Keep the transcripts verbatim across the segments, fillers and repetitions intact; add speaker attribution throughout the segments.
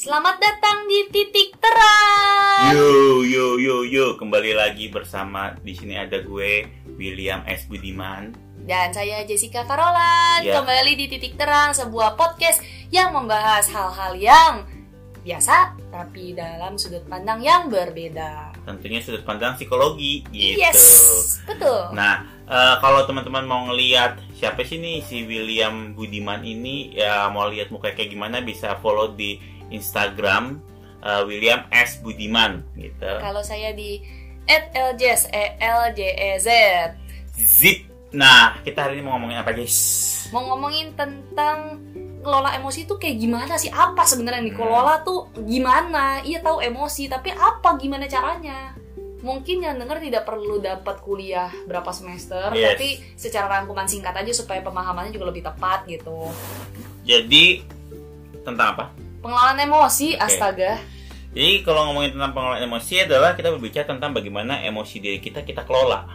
Speaker 1: Selamat datang di Titik Terang.
Speaker 2: Yo yo yo yo, kembali lagi bersama di sini ada gue William S. Budiman
Speaker 1: dan saya Jessica Carolan.
Speaker 2: Ya.
Speaker 1: Kembali di Titik Terang, sebuah podcast yang membahas hal-hal yang biasa tapi dalam sudut pandang yang berbeda.
Speaker 2: Tentunya sudut pandang psikologi gitu.
Speaker 1: Yes, betul.
Speaker 2: Nah, uh, kalau teman-teman mau ngelihat siapa sih nih si William Budiman ini, ya mau lihat muka kayak gimana bisa follow di Instagram uh, William S. Budiman gitu.
Speaker 1: Kalau saya di et l j s e l j e z.
Speaker 2: Zip. Nah, kita hari ini mau ngomongin apa, guys?
Speaker 1: Mau ngomongin tentang ngelola emosi itu kayak gimana sih? Apa sebenarnya yang dikelola tuh gimana? Iya tahu emosi, tapi apa gimana caranya? Mungkin yang denger tidak perlu dapat kuliah berapa semester,
Speaker 2: yes.
Speaker 1: tapi secara rangkuman singkat aja supaya pemahamannya juga lebih tepat gitu.
Speaker 2: Jadi tentang apa?
Speaker 1: Pengelolaan emosi,
Speaker 2: okay.
Speaker 1: Astaga.
Speaker 2: Jadi kalau ngomongin tentang pengelolaan emosi adalah kita berbicara tentang bagaimana emosi diri kita kita kelola.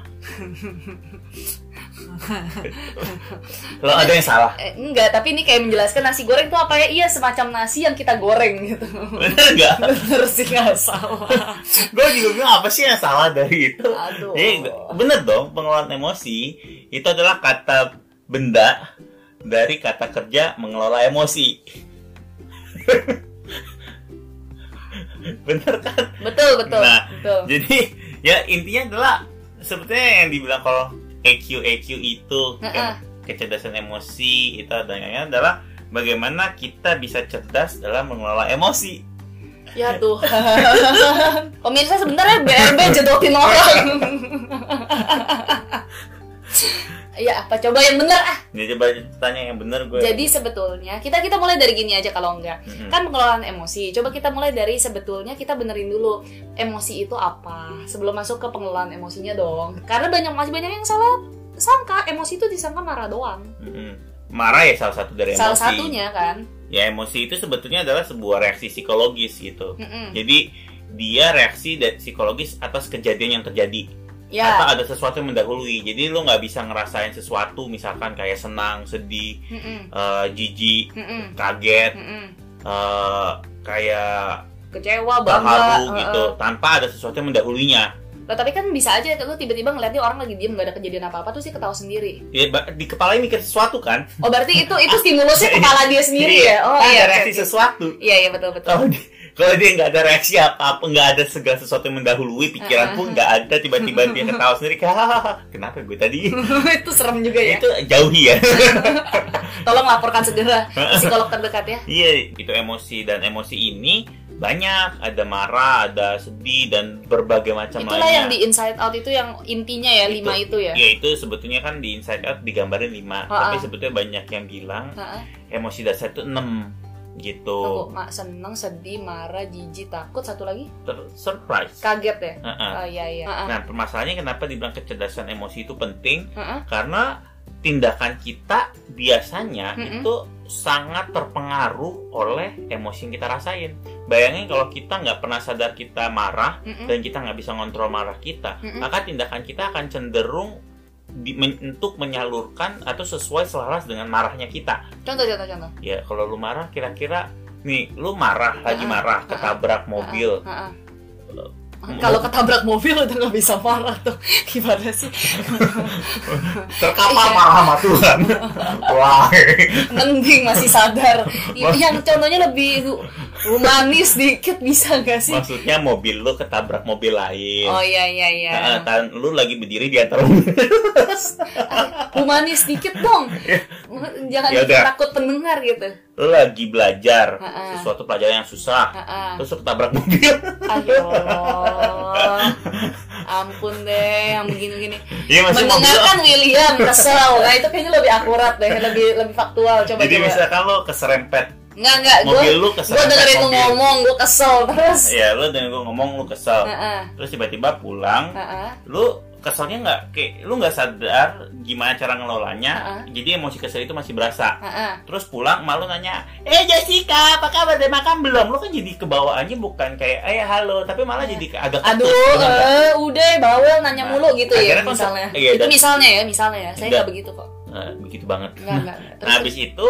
Speaker 2: Lo ada yang salah?
Speaker 1: Eh, enggak, tapi ini kayak menjelaskan nasi goreng itu apa ya? Iya, semacam nasi yang kita goreng gitu.
Speaker 2: Bener nggak?
Speaker 1: Bener sih, nggak salah.
Speaker 2: Gue juga bilang apa sih yang salah dari itu?
Speaker 1: Aduh.
Speaker 2: Jadi bener dong, pengelolaan emosi itu adalah kata benda dari kata kerja mengelola emosi. Bener kan?
Speaker 1: Betul, betul.
Speaker 2: Nah,
Speaker 1: betul.
Speaker 2: jadi ya intinya adalah sebetulnya yang dibilang kalau E Q E Q itu kan, kecerdasan emosi itu adanya adalah bagaimana kita bisa cerdas dalam mengelola emosi.
Speaker 1: Ya Tuhan. Pemirsa sebentar ya, B R B jedotin orang. Ya apa, coba yang benar ah.
Speaker 2: Ya, coba tanya yang benar gue.
Speaker 1: Jadi sebetulnya kita kita mulai dari gini aja kalau enggak.
Speaker 2: Mm-hmm.
Speaker 1: Kan pengelolaan emosi. Coba kita mulai dari sebetulnya kita benerin dulu emosi itu apa sebelum masuk ke pengelolaan emosinya dong. Karena banyak masih banyak yang salah sangka emosi itu disangka marah doang.
Speaker 2: Mm-hmm. Marah ya salah satu dari emosi.
Speaker 1: Salah satunya kan.
Speaker 2: Ya emosi itu sebetulnya adalah sebuah reaksi psikologis gitu.
Speaker 1: Mm-mm.
Speaker 2: Jadi dia reaksi psikologis atas kejadian yang terjadi.
Speaker 1: Ya.
Speaker 2: Atau ada sesuatu yang mendahului. Jadi lu nggak bisa ngerasain sesuatu misalkan kayak senang, sedih, uh, jijik, Mm-mm. kaget, uh, kayak
Speaker 1: kecewa, bangga,
Speaker 2: terharu
Speaker 1: uh-uh.
Speaker 2: gitu, tanpa ada sesuatu yang mendahulunya.
Speaker 1: Nah, tapi kan bisa aja lu tiba-tiba ngeliatnya orang lagi diem gak ada kejadian apa-apa tuh sih ketawa sendiri.
Speaker 2: Ya, di kepalanya mikir sesuatu kan?
Speaker 1: Oh berarti itu itu stimulusnya kepala dia sendiri ya? Oh
Speaker 2: kan
Speaker 1: iya.
Speaker 2: Ada reaksi sesuatu.
Speaker 1: Iya iya betul betul.
Speaker 2: Kalau dia, kalau dia nggak ada reaksi apa-apa, nggak ada segala sesuatu yang mendahului, pikiran pun nggak ada, tiba-tiba dia ketawa sendiri, kenapa gue tadi?
Speaker 1: Itu serem juga ya.
Speaker 2: Itu jauhi ya.
Speaker 1: Tolong laporkan segera psikolog terdekat ya.
Speaker 2: Iya, itu emosi dan emosi ini banyak, ada marah, ada sedih dan berbagai macam
Speaker 1: Itulah
Speaker 2: lainnya.
Speaker 1: Itulah yang di Inside Out itu yang intinya ya, itu, lima itu ya.
Speaker 2: Iya, itu sebetulnya kan di Inside Out digambarin lima,
Speaker 1: Ha-ha.
Speaker 2: tapi sebetulnya banyak yang bilang Ha-ha. emosi dasar itu enam gitu.
Speaker 1: Tuh, mak seneng, sedih, marah, jijik, takut, satu lagi?
Speaker 2: Ter- surprise.
Speaker 1: Kaget ya?
Speaker 2: Ha-ha.
Speaker 1: Oh iya iya.
Speaker 2: Ha-ha. Nah, permasalahannya kenapa dibilang kecerdasan emosi itu penting?
Speaker 1: Ha-ha.
Speaker 2: Karena tindakan kita biasanya Mm-mm. itu sangat terpengaruh oleh emosi yang kita rasain. Bayangin kalau kita nggak pernah sadar kita marah Mm-mm. dan kita nggak bisa ngontrol marah kita, Mm-mm. maka tindakan kita akan cenderung di, men, untuk menyalurkan atau sesuai selaras dengan marahnya kita.
Speaker 1: Contoh, contoh, contoh.
Speaker 2: Ya kalau lu marah, kira-kira nih lu marah lagi marah, ketabrak mobil.
Speaker 1: Kalau ketabrak mobil udah nggak bisa marah tuh, gimana sih?
Speaker 2: Terkapar marah sama Tuhan. Wah.
Speaker 1: Mending masih sadar. Yang contohnya lebih humanis dikit bisa nggak sih?
Speaker 2: Maksudnya mobil lu ketabrak mobil lain.
Speaker 1: Oh iya iya iya.
Speaker 2: Nah, tan lu lagi berdiri di antara.
Speaker 1: Humanis dikit dong. Jangan
Speaker 2: Yaudah.
Speaker 1: takut pendengar gitu.
Speaker 2: Lu lagi belajar
Speaker 1: Ha-ha.
Speaker 2: sesuatu pelajaran yang susah,
Speaker 1: Ha-ha.
Speaker 2: terus lu ketabrak mobil.
Speaker 1: Ayo, ampun deh, yang begini-begini.
Speaker 2: Iya,
Speaker 1: mendengarkan
Speaker 2: mobil.
Speaker 1: William kesel, nah itu kayaknya lebih akurat deh, lebih lebih faktual. Coba
Speaker 2: Jadi
Speaker 1: coba.
Speaker 2: misalkan lu keserempet.
Speaker 1: Nggak nggak,
Speaker 2: mobil
Speaker 1: gua,
Speaker 2: lu keserempet.
Speaker 1: Gue dengerin lu ngomong, gue kesel terus.
Speaker 2: Iya, lu dengerin gua ngomong lu kesel.
Speaker 1: Ha-ha.
Speaker 2: Terus tiba-tiba pulang,
Speaker 1: Ha-ha.
Speaker 2: lu keselnya nggak, kayak lu nggak sadar gimana cara ngelolanya.
Speaker 1: Ha-ha.
Speaker 2: Jadi emosi kesel itu masih berasa.
Speaker 1: Ha-ha.
Speaker 2: Terus pulang malu nanya, eh Jessica, apa kabar? Udah makan belum? Lu kan jadi kebawaannya bukan kayak, eh halo, tapi malah jadi agak
Speaker 1: Aduh,
Speaker 2: ketus,
Speaker 1: uh, udah bawel nanya
Speaker 2: Nah,
Speaker 1: mulu gitu ya
Speaker 2: akhirnya
Speaker 1: misalnya.
Speaker 2: konsep- iya,
Speaker 1: itu
Speaker 2: dan-
Speaker 1: misalnya ya, misalnya ya. Saya
Speaker 2: Dan-
Speaker 1: nggak begitu kok.
Speaker 2: Nah, begitu banget.
Speaker 1: Nggak nggak. nggak. Terus,
Speaker 2: Nah, habis itu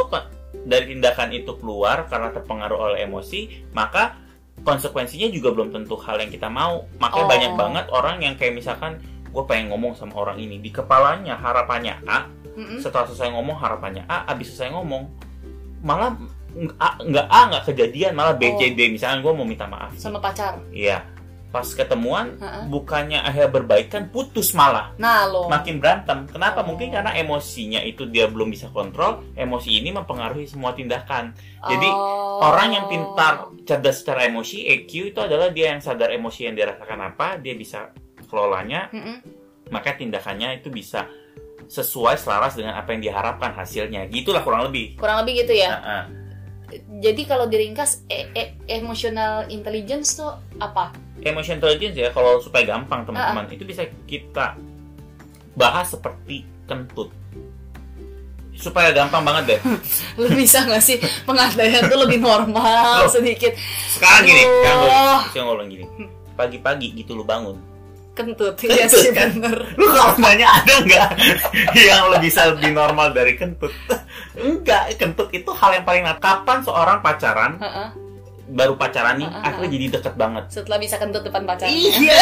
Speaker 2: dari tindakan itu keluar karena terpengaruh oleh emosi, maka konsekuensinya juga belum tentu hal yang kita mau. Makanya oh. banyak banget orang yang kayak misalkan gue pengen ngomong sama orang ini, di kepalanya harapannya A, mm-hmm. setelah selesai ngomong harapannya A, abis selesai ngomong malah A, nggak A nggak kejadian, malah B, C, D. Misalnya gue mau minta maaf
Speaker 1: sama pacar,
Speaker 2: iya, pas ketemuan uh-uh. bukannya akhirnya berbaikan, putus malah.
Speaker 1: Nah, lo
Speaker 2: makin berantem. Kenapa?
Speaker 1: Oh. Mungkin
Speaker 2: karena emosinya itu dia belum bisa kontrol. Emosi ini mempengaruhi semua tindakan. Jadi
Speaker 1: oh.
Speaker 2: orang yang pintar, cerdas secara emosi, E Q itu adalah dia yang sadar emosi yang dirasakan apa, dia bisa kelolanya, mm-mm. maka tindakannya itu bisa sesuai selaras dengan apa yang diharapkan hasilnya. Gitulah kurang lebih.
Speaker 1: Kurang lebih gitu ya.
Speaker 2: Uh-uh.
Speaker 1: Jadi kalau diringkas e- e- emotional intelligence tuh apa?
Speaker 2: Emotional intelligence ya, kalau supaya gampang teman-teman, uh-uh. itu bisa kita bahas seperti kentut. Supaya gampang banget deh. Lu
Speaker 1: bisa nggak sih pengandaian tuh lebih normal Loh, sedikit?
Speaker 2: Sekarang gini, sekarang gue ngomong gini. Pagi-pagi gitu lu bangun.
Speaker 1: Kentut, iya sih
Speaker 2: kan?
Speaker 1: Bener.
Speaker 2: Lu kalau nanya ada nggak yang lebih bisa lebih normal dari kentut? Enggak, kentut itu hal yang paling. Kapan seorang pacaran? Uh-uh. Baru pacaran nih, uh-uh. akhirnya jadi deket banget.
Speaker 1: Setelah bisa kentut depan pacarnya.
Speaker 2: Iya.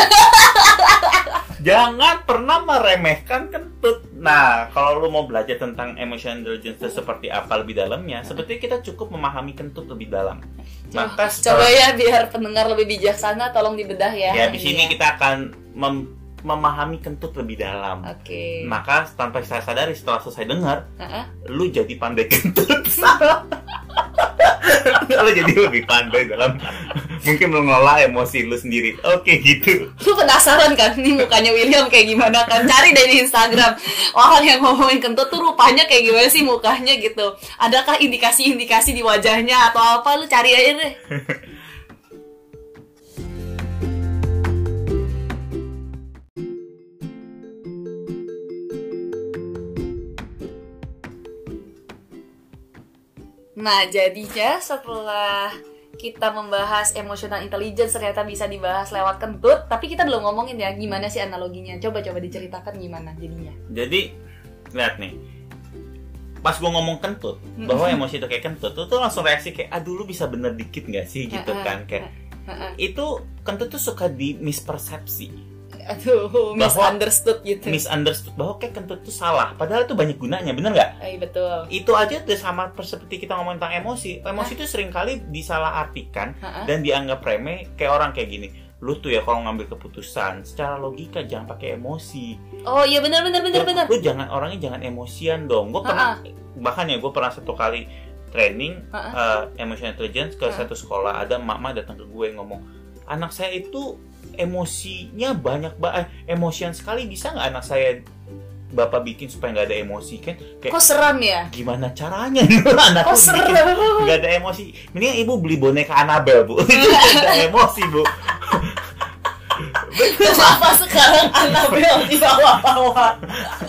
Speaker 2: Jangan pernah meremehkan kentut. Nah, kalau lu mau belajar tentang emotional intelligence itu seperti apa lebih dalamnya, sebetulnya kita cukup memahami kentut lebih dalam.
Speaker 1: Maka coba ya biar pendengar lebih bijaksana, tolong dibedah ya.
Speaker 2: Ya, di sini iya. kita akan mem- memahami kentut lebih dalam.
Speaker 1: Oke. Okay.
Speaker 2: Maka tanpa saya sadari setelah selesai dengar,
Speaker 1: uh-uh.
Speaker 2: lu jadi pandai kentut. Lu jadi lebih pandai dalam mungkin mengelola emosi lu sendiri. Oke, gitu.
Speaker 1: Lu penasaran kan nih mukanya William kayak gimana kan? Cari deh di Instagram. Orang yang ngomongin kentut tuh rupanya kayak gimana sih mukanya gitu. Adakah indikasi-indikasi di wajahnya atau apa? Lu cari aja deh. Nah, jadinya setelah kita membahas emotional intelligence ternyata bisa dibahas lewat kentut, tapi kita belum ngomongin ya gimana sih analoginya. Coba-coba diceritakan gimana jadinya.
Speaker 2: Jadi, lihat nih. Pas gue ngomong kentut, bahwa emosi itu kayak kentut, tuh, tuh langsung reaksi kayak, aduh lu bisa bener dikit gak sih gitu kan. Kayak, itu kentut tuh suka di mispersepsi.
Speaker 1: Aduh, misunderstood gitu.
Speaker 2: Misunderstood bahwa kayak kentut itu salah, padahal itu banyak gunanya, bener nggak?
Speaker 1: Iya betul.
Speaker 2: Itu aja udah sama seperti kita ngomong tentang emosi. Emosi itu seringkali disalahartikan Ha-ha. dan dianggap remeh. Kayak orang kayak gini, lu tuh ya kalau ngambil keputusan secara logika jangan pakai emosi.
Speaker 1: Oh iya benar benar benar benar.
Speaker 2: Lu jangan orangnya jangan emosian dong. Gue pernah bahkan ya gue pernah satu kali training uh, emotional intelligence ke Ha-ha. satu sekolah, ada emak-emak datang ke gue ngomong, anak saya itu emosinya banyak banget, eh, emosian sekali, bisa nggak anak saya bapak bikin supaya nggak ada emosi kan? Kayak,
Speaker 1: kok seram ya?
Speaker 2: Gimana caranya anak
Speaker 1: kok seram?
Speaker 2: Nggak ada emosi. Mending ibu beli boneka Annabelle bu, nggak ada emosi bu.
Speaker 1: Kenapa sekarang Annabelle dibawa-bawa?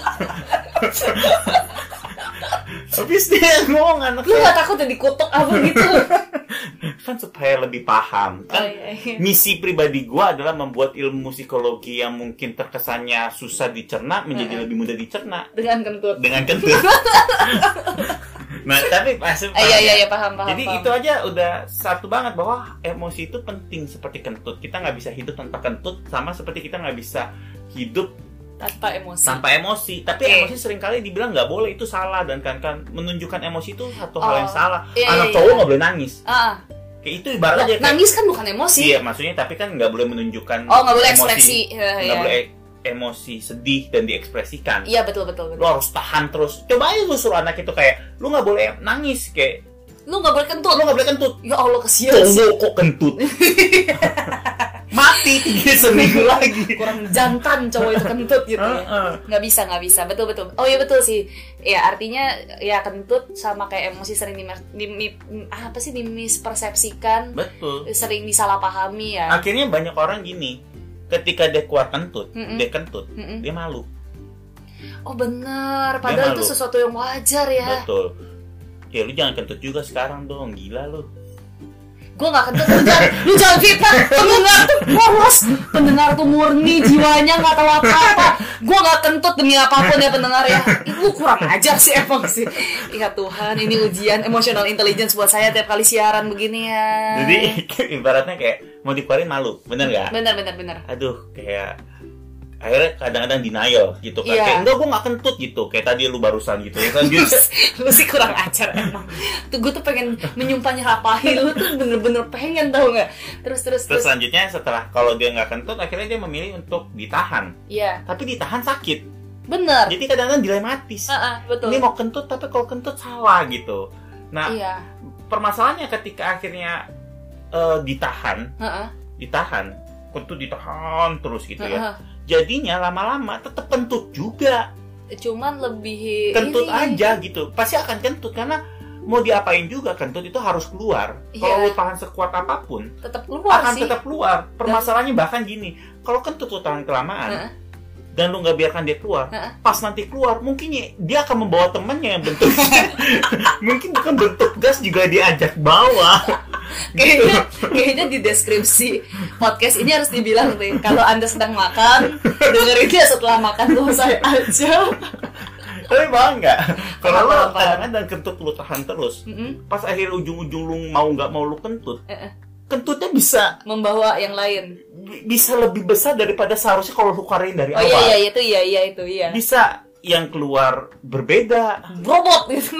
Speaker 2: Habis dia ngomong anak
Speaker 1: lu nggak takut jadi kutuk apa gitu?
Speaker 2: Kan supaya lebih paham kan.
Speaker 1: Oh, iya, iya. Misi
Speaker 2: pribadi gue adalah membuat ilmu psikologi yang mungkin terkesannya susah dicerna menjadi uh-huh. lebih mudah dicerna
Speaker 1: dengan kentut.
Speaker 2: Dengan kentut. Nah tapi masih
Speaker 1: paham. Iya iya ya, paham paham.
Speaker 2: Jadi paham. Itu aja udah satu banget bahwa emosi itu penting seperti kentut. Kita nggak bisa hidup tanpa kentut, sama seperti kita nggak bisa hidup
Speaker 1: tanpa emosi.
Speaker 2: Tanpa emosi. Tapi okay. emosi seringkali dibilang nggak boleh, itu salah, dan kan kan menunjukkan emosi itu satu oh. hal yang salah. Iya, Anak iya, cowok nggak iya. boleh nangis.
Speaker 1: Uh.
Speaker 2: Kayak itu ibaratnya
Speaker 1: kayak, nangis kan bukan emosi.
Speaker 2: Iya, maksudnya tapi kan nggak boleh menunjukkan.
Speaker 1: Oh, nggak boleh
Speaker 2: emosi,
Speaker 1: ekspresi.
Speaker 2: Nggak ya, boleh emosi sedih dan diekspresikan.
Speaker 1: Iya betul betul. betul.
Speaker 2: Lu harus tahan terus. Coba aja lu suruh anak itu kayak, lu nggak boleh nangis, kayak
Speaker 1: lu nggak boleh kentut.
Speaker 2: Lu nggak boleh kentut.
Speaker 1: Ya Allah kesian.
Speaker 2: Cowok kok kentut. Mati tiga seminggu lagi.
Speaker 1: Kurang jantan cowok itu kentut gitu. Uh, uh. Nggak bisa nggak bisa. Betul betul. Oh iya betul sih. Ya artinya ya kentut sama kayak emosi sering di, di, di apa sih dimispersepsikan.
Speaker 2: Betul.
Speaker 1: Sering disalahpahami ya.
Speaker 2: Akhirnya banyak orang gini. Ketika dia keluar kentut, Mm-mm. dia kentut, Mm-mm. dia malu.
Speaker 1: Oh benar. Padahal itu sesuatu yang wajar ya.
Speaker 2: Betul. Ya lu jangan kentut juga sekarang dong, gila lu.
Speaker 1: Gue gak kentut, lu jangan, lu jangan fitnah. Pendengar tuh polos, pendengar tuh murni, jiwanya gak tahu apa-apa. Gue gak kentut demi apapun ya pendengar ya. Lu kurang ajar sih emang sih. Ya Tuhan, ini ujian emotional intelligence buat saya tiap kali siaran begini ya.
Speaker 2: Jadi ibaratnya kayak mau dikeluarin malu, bener gak?
Speaker 1: Bener, bener, bener.
Speaker 2: Aduh, kayak akhirnya kadang-kadang denial gitu kan,
Speaker 1: yeah.
Speaker 2: kayak enggak gue nggak kentut gitu, kayak tadi lu barusan gitu ya kan gitu.
Speaker 1: Lu sih kurang ajar emang. Tuh gue tuh pengen menyumpah nyerapahi lu tuh bener-bener pengen tau nggak. Terus terus
Speaker 2: terus selanjutnya setelah kalau dia nggak kentut, akhirnya dia memilih untuk ditahan.
Speaker 1: Iya. Yeah.
Speaker 2: Tapi ditahan sakit.
Speaker 1: Bener.
Speaker 2: Jadi kadang-kadang dilematis.
Speaker 1: Uh-uh, betul.
Speaker 2: Ini mau kentut tapi kalau kentut salah gitu. Nah,
Speaker 1: yeah.
Speaker 2: permasalahannya ketika akhirnya uh, ditahan,
Speaker 1: uh-uh.
Speaker 2: ditahan, kentut ditahan terus gitu
Speaker 1: uh-uh.
Speaker 2: ya. Jadinya lama-lama tetap kentut juga.
Speaker 1: Cuman lebih
Speaker 2: kentut
Speaker 1: ini.
Speaker 2: aja gitu. Pasti akan kentut karena mau diapain juga kentut itu harus keluar.
Speaker 1: Yeah.
Speaker 2: Kalau lu tahan sekuat apapun,
Speaker 1: tetap keluar
Speaker 2: akan
Speaker 1: sih.
Speaker 2: tetap keluar. Permasalahannya bahkan gini, kalau kentut lu tahan kelamaan, uh-uh. dan lu nggak biarkan dia keluar, uh-uh. pas nanti keluar mungkin dia akan membawa temannya yang bentuk mungkin bukan bentuk gas juga diajak bawa.
Speaker 1: Kayaknya, kayaknya di deskripsi podcast ini harus dibilang nih, kalau Anda sedang makan, dengerinnya setelah makan selesai aja.
Speaker 2: Tapi bang nggak, kalau lu kadang-kadang kentut lu tahan terus,
Speaker 1: mm-hmm.
Speaker 2: pas akhir ujung-ujung lu mau nggak mau lu kentut,
Speaker 1: uh-uh.
Speaker 2: kentutnya bisa
Speaker 1: membawa yang lain,
Speaker 2: bisa lebih besar daripada seharusnya kalau lu keluarin dari
Speaker 1: oh,
Speaker 2: awal.
Speaker 1: Oh iya iya itu iya iya itu iya.
Speaker 2: Bisa yang keluar berbeda,
Speaker 1: robot gitu.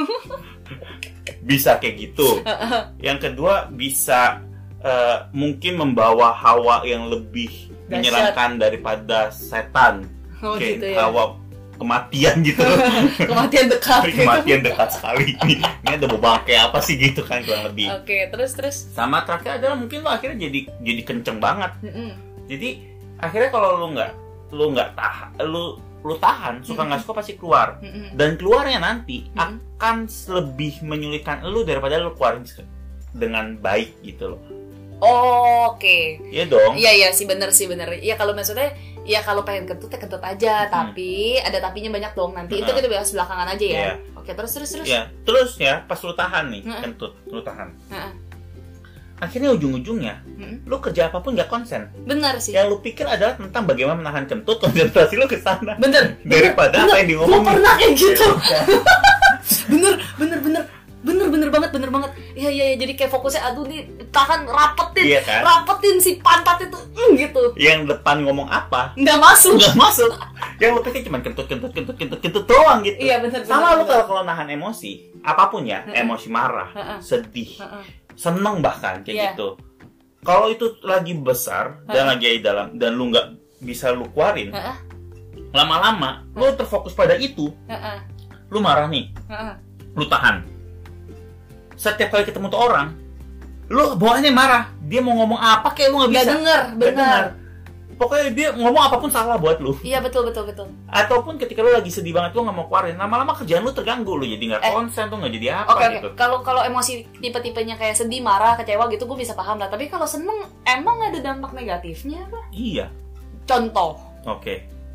Speaker 2: Bisa kayak gitu. Yang kedua bisa uh, mungkin membawa hawa yang lebih Dasyat. menyeramkan daripada setan.
Speaker 1: Oh,
Speaker 2: kayak
Speaker 1: gitu ya.
Speaker 2: hawa kematian gitu.
Speaker 1: Kematian dekat.
Speaker 2: Kematian dekat sekali. Ini ada bobang kayak apa sih gitu kan kurang lebih.
Speaker 1: Oke, okay, terus terus.
Speaker 2: Sama terakhir adalah mungkin lo akhirnya jadi jadi kenceng banget.
Speaker 1: Mm-mm.
Speaker 2: Jadi akhirnya kalau lu nggak lu nggak tahan, lu lu tahan, suka nggak suka pasti keluar. Mm-mm. Dan keluarnya nanti Mm-mm. akan lebih menyulitkan lu daripada lu keluarin dengan baik gitu loh.
Speaker 1: Oh, oke. Okay.
Speaker 2: Iya dong.
Speaker 1: Iya iya sih bener sih bener. Iya kalau maksudnya ya kalau pengen kentut ya kentut aja, hmm. tapi ada tapinya banyak dong nanti. Hmm. Itu kita bahas belakangan aja ya. Yeah. Oke, terus terus terus.
Speaker 2: Iya, terus ya pas lu tahan nih, hmm. kentut, lu tahan. Hmm. Akhirnya ujung-ujungnya, hmm. lu kerja apapun gak konsen.
Speaker 1: Bener sih.
Speaker 2: Yang lu pikir adalah tentang bagaimana menahan kentut, konsentrasi lu ke sana.
Speaker 1: Bener.
Speaker 2: Daripada
Speaker 1: bener.
Speaker 2: apa yang diomongin.
Speaker 1: Gue pernah kayak gitu. bener, bener, bener. Bener bener banget bener banget. Iya iya ya, jadi kayak fokusnya aduh nih tahan rapetin,
Speaker 2: iya kan?
Speaker 1: rapetin si pantat itu mm, gitu.
Speaker 2: Yang depan ngomong apa?
Speaker 1: Nggak masuk.
Speaker 2: Nggak masuk. Yang lu pikir cuma kentut kentut kentut kentut kentut doang gitu.
Speaker 1: Iya bener.
Speaker 2: Sama
Speaker 1: bener,
Speaker 2: lu
Speaker 1: bener.
Speaker 2: kalau kalau nahan emosi apapun ya, uh-uh. emosi marah, uh-uh. sedih, uh-uh. seneng bahkan kayak yeah. gitu. Kalau itu lagi besar uh-uh. dan lagi dalam dan lu nggak bisa lu keluarin, uh-uh. lama-lama uh-uh. lu terfokus pada itu, uh-uh. lu marah nih, uh-uh. lu tahan. Setiap kali ketemu tuh orang, lu bawaannya marah. Dia mau ngomong apa kayak lu nggak bisa.
Speaker 1: Gak denger, benar.
Speaker 2: Pokoknya dia ngomong apapun salah buat lu.
Speaker 1: Iya betul betul betul.
Speaker 2: Ataupun ketika lu lagi sedih banget lu nggak mau keluarin, lama-lama kerjaan lu terganggu, lu jadi nggak eh, konsen tuh nggak jadi apa
Speaker 1: okay,
Speaker 2: gitu.
Speaker 1: Oke, kalau kalau emosi tipe-tipenya kayak sedih, marah, kecewa gitu, gue bisa paham lah. Tapi kalau seneng, emang ada dampak negatifnya apa?
Speaker 2: Iya.
Speaker 1: Contoh.
Speaker 2: Oke. Okay.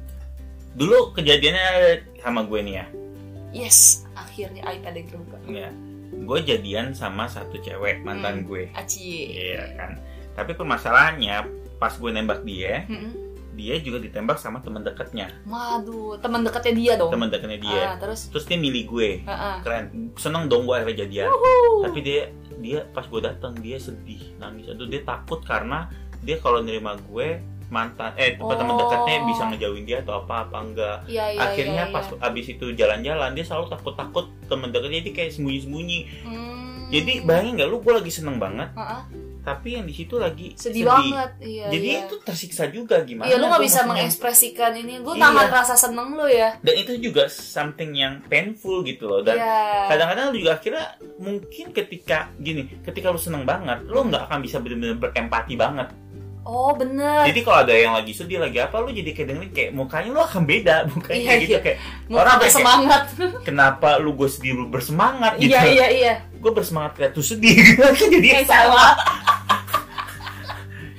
Speaker 2: Dulu kejadiannya sama gue nih ya.
Speaker 1: Yes, akhirnya iPad yang terbuka.
Speaker 2: Iya. Gue jadian sama satu cewek mantan hmm, gue.
Speaker 1: Aci.
Speaker 2: Iya kan. Tapi permasalahannya pas gue nembak dia, hmm. dia juga ditembak sama teman dekatnya.
Speaker 1: Waduh, teman dekatnya dia dong.
Speaker 2: Teman dekatnya dia.
Speaker 1: Ah, terus?
Speaker 2: Terus dia milih gue.
Speaker 1: Uh-uh.
Speaker 2: Keren. Seneng dong gue akhirnya jadian.
Speaker 1: Uhuh.
Speaker 2: Tapi dia dia pas gue datang dia sedih, nangis. Aduh dia takut karena dia kalau nerima gue mantan eh tempat oh. teman dekatnya bisa ngejauhin dia atau apa apa enggak.
Speaker 1: Ya, ya,
Speaker 2: akhirnya
Speaker 1: ya, ya.
Speaker 2: pas abis itu jalan-jalan dia selalu takut-takut teman dekatnya jadi kayak sembunyi-sembunyi. Hmm. Jadi bayangin nggak lu gue lagi seneng banget, uh-uh. tapi yang di situ lagi
Speaker 1: sedih, sedih. banget. Iya,
Speaker 2: jadi
Speaker 1: iya.
Speaker 2: itu tersiksa juga gimana?
Speaker 1: Iya lu nggak bisa mengekspresikan ini, lu tahan iya. rasa seneng lu ya.
Speaker 2: Dan itu juga something yang painful gitu loh. Dan iya. kadang-kadang lu juga akhirnya mungkin ketika gini, ketika lu seneng banget, lu nggak akan bisa benar-benar berempati banget.
Speaker 1: Oh bener.
Speaker 2: Jadi kalau ada yang lagi sedih lagi apa, lu jadi kayak dengerin kayak mukanya lu akan beda, mukanya
Speaker 1: iya,
Speaker 2: kayak gitu
Speaker 1: iya.
Speaker 2: kayak
Speaker 1: muka orang bersemangat.
Speaker 2: Kayak, kenapa lu gue sedih lu bersemangat gitu?
Speaker 1: Iya iya iya.
Speaker 2: Gue bersemangat kayak tuh sedih, jadi
Speaker 1: salah.